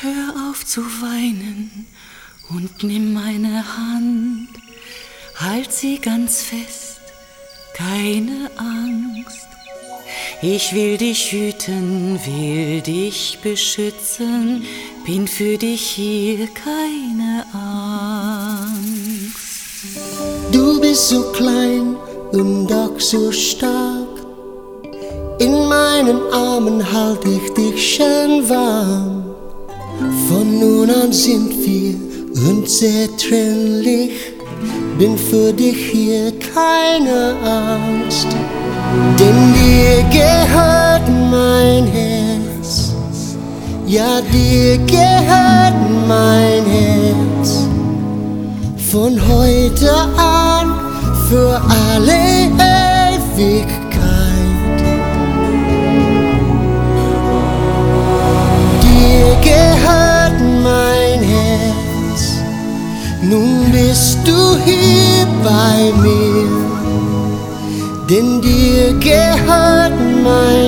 Hör auf zu weinen und nimm meine Hand, halt sie ganz fest, keine Angst. Ich will dich hüten, will dich beschützen, bin für dich hier, keine Angst. Du bist so klein und doch so stark, in meinen Armen halt ich dich schön warm. Von nun an sind wir unzertrennlich, bin für dich hier, keine Angst. Denn dir gehört mein Herz, ja dir gehört mein Herz. Von heute an für alle Ewigkeit. Dir gehört mein Herz, nun bist du hier bei mir. Denn dir gehört mein